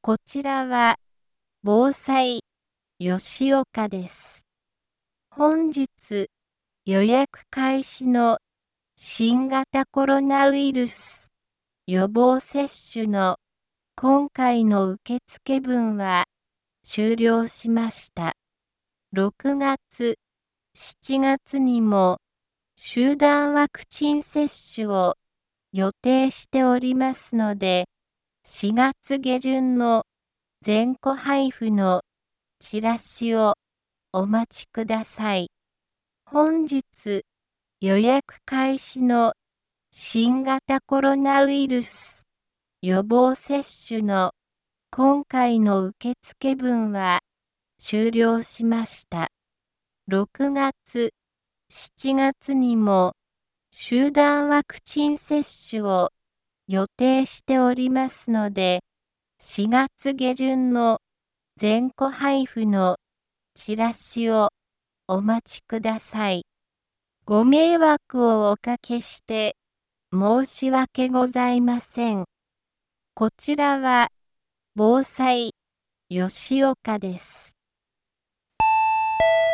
こちらは、防災、吉岡です。本日、予約開始の新型コロナウイルス予防接種の今回の受付分は終了しました。6月、7月にも集団ワクチン接種を予定しておりますので、4月下旬の全戸配布のチラシをお待ちください。本日予約開始の新型コロナウイルス予防接種の今回の受付分は終了しました。6月、7月にも集団ワクチン接種を予定しておりますので、4月下旬の全戸配布のチラシをお待ちください。ご迷惑をおかけして申し訳ございません。こちらは防災吉岡です。